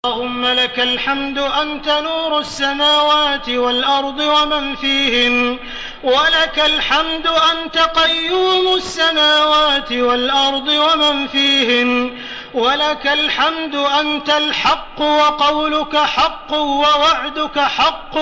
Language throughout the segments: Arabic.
اللهم لك الحمد أنت نور السماوات والأرض ومن فيهن، ولك الحمد أنت قيوم السماوات والأرض ومن فيهن، ولك الحمد أنت الحق وقولك حق ووعدك حق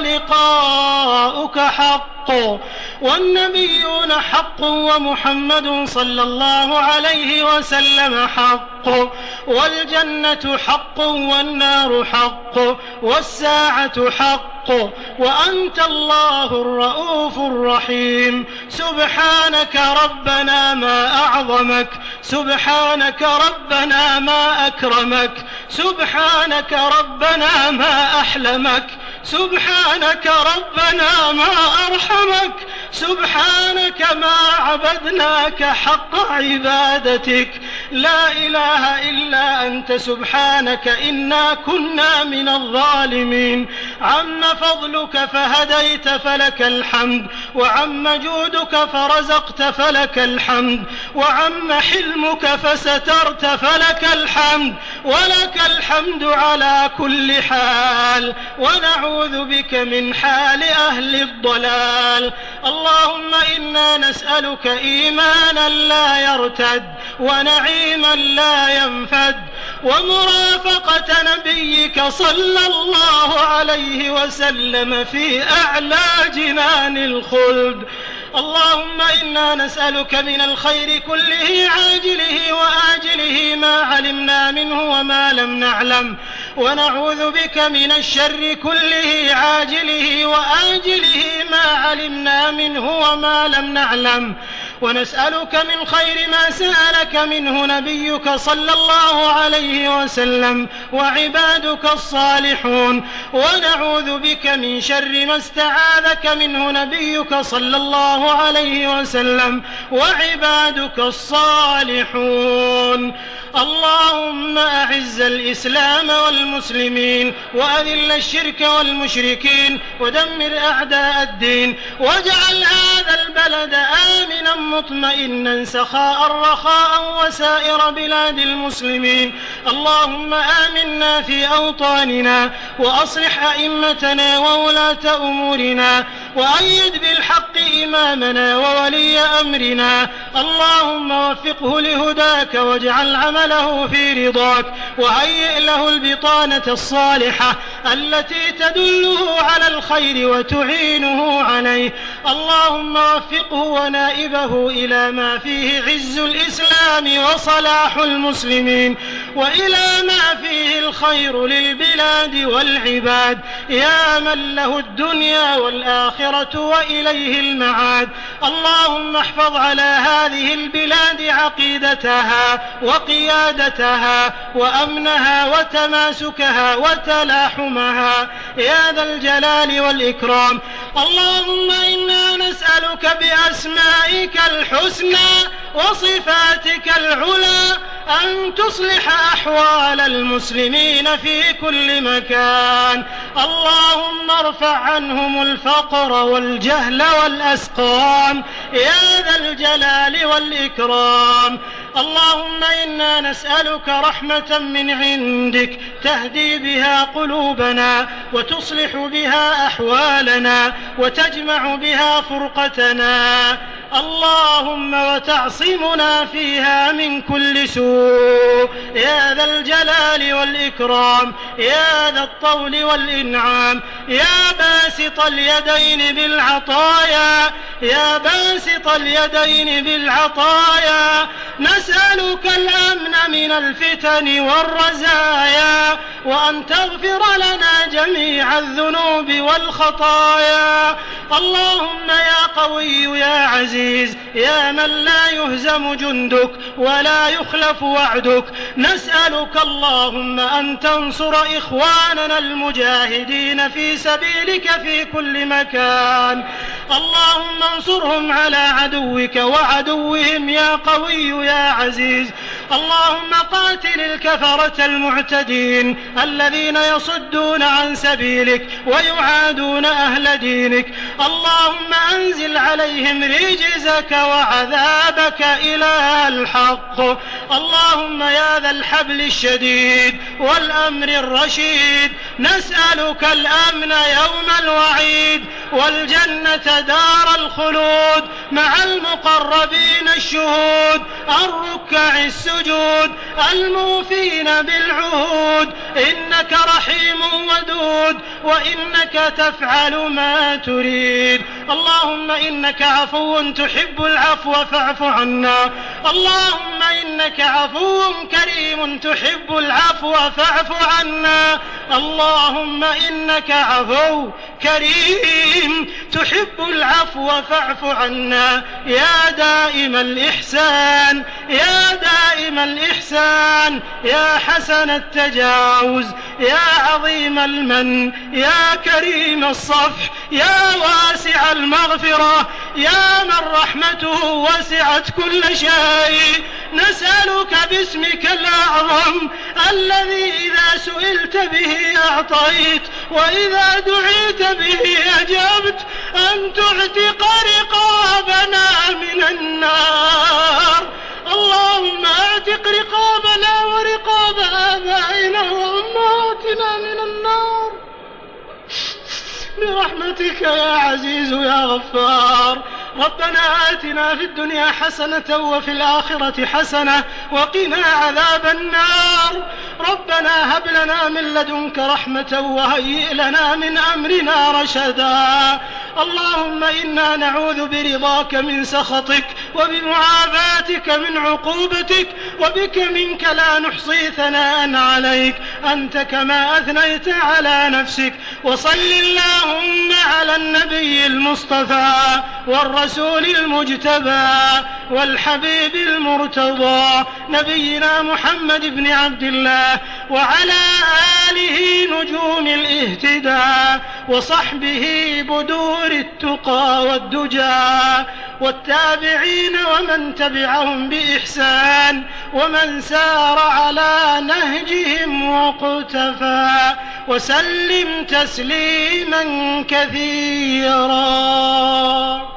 ولقاؤك حق والنبيون حق ومحمد صلى الله عليه وسلم حق والجنة حق والنار حق والساعة حق وأنت الله الرؤوف الرحيم. سبحانك ربنا ما أعظمك، سبحانك ربنا ما أكرمك، سبحانك ربنا ما أحلمك، سبحانك ربنا ما أرحمك، سبحانك ما عبدناك حق عبادتك. لا إله إلا أنت سبحانك إنا كنا من الظالمين. عم فضلك فهديت فلك الحمد، وعم جودك فرزقت فلك الحمد، وعم حلمك فسترت فلك الحمد، ولك الحمد على كل حال، ونعوذ بك من حال أهل الضلال. اللهم إنا نسألك إيمانا لا يرتد، ونعيما لا ينفد، ومرافقة نبيك صلى الله عليه وسلم في أعلى جنان الخلد. اللهم إنا نسألك من الخير كله عاجله وآجله ما علمنا منه وما لم نعلم، ونعوذ بك من الشر كله عاجله وآجله ما علمنا منه وما لم نعلم، ونسألك من خير ما سألك منه نبيك صلى الله عليه وسلم وعبادك الصالحون، ونعوذ بك من شر ما استعاذك منه نبيك صلى الله عليه وسلم وعبادك الصالحون. اللهم أعز الإسلام والمسلمين، وأذل الشرك والمشركين، ودمر أعداء الدين، واجعل هذا البلد آمنا مطمئنا سخاء رخاء وسائر بلاد المسلمين. اللهم آمنا في أوطاننا، وأصلح أئمتنا وولاة أمورنا، وأيد بالحق إمامنا وولي أمرنا. اللهم وفقه لهداك، واجعل عمله في رضاك، وهيئ له البطانة الصالحة التي تدله على الخير وتعينه عليه. اللهم وفقه ونائبه إلى ما فيه عز الإسلام وصلاح المسلمين، وإلى ما فيه الخير للبلاد والعباد، يا من له الدنيا والآخرة وإليه المعاد. اللهم احفظ على هذه البلاد عقيدتها وقيادتها وأمنها وتماسكها وتلاحمها يا ذا الجلال والإكرام. اللهم إنا نسألك بأسمائك الحسنى وصفاتك العلى أن تصلح أحوال المسلمين في كل مكان. اللهم ارفع عنهم الفقر والجهل والأسقام يا ذا الجلال والإكرام. اللهم إنا نسألك رحمة من عندك تهدي بها قلوبنا، وتصلح بها أحوالنا، وتجمع بها فرقتنا. اللهم وتعصمنا فيها من كل سوء يا ذا الجلال والإكرام، يا ذا الطول والإنعام، يا باسط اليدين بالعطايا، يا باسط اليدين بالعطايا. نسألك الأمن من الفتن والرزايا، وأن تغفر لنا جميع الذنوب والخطايا. اللهم يا قوي يا عزيز، يا من لا يهزم جندك ولا يخلف وعدك، نسألك اللهم أن تنصر إخواننا المجاهدين في سبيلك في كل مكان. اللهم انصرهم على عدوك وعدوهم يا قوي يا عزيز. اللهم قاتل الكفرة المعتدين الذين يصدون عن سبيلك ويعادون أهل دينك. اللهم أنزل عليهم رجزك وعذابك إله الحق. اللهم يا ذا الحبل الشديد والأمر الرشيد، نسألك الأمن يوم الوعيد والجنة دار الخلود مع المقربين الشهود الركع السجود الموفين بالعهود، إنك رحيم ودود وإنك تفعل ما تريد. اللهم إنك عفو تحب العفو فاعف عنا. اللهم إنك عفو كريم تحب العفو فاعف عنا. اللهم إنك عفو كريم تحب العفو فاعف عنا. يا دائم الإحسان يا دائم الإحسان يا حسن التجاوز يا عظيم المن يا كريم الصفح يا واسع المغفرة يا من رحمته وسعت كل شيء، نسألك باسمك الأعظم الذي إذا سئلت به أعطيت وإذا دعيت به أجبت أن تعتق رقابنا من النار. اللهم اعتق رقابنا ورقاب آبائنا وأمهاتنا من النار برحمتك يا عزيز يا غفار. ربنا آتنا في الدنيا حسنة وفي الآخرة حسنة وقنا عذاب النار. ربنا هب لنا من لدنك رحمة وهيئ لنا من أمرنا رشدا. اللهم إنا نعوذ برضاك من سخطك وبمعافاتك من عقوبتك وبك منك لا نحصي ثناء عليك أنت كما أثنيت على نفسك. وصل اللهم على النبي المصطفى والرسول المجتبى والحبيب المرتضى نبينا محمد بن عبد الله وعلى آله نجوم الاهتداء وصحبه بدور التقى والدجى والتابعين ومن تبعهم بإحسان ومن سار على نهجهم واقتفى وسلم تسليما كثيرا.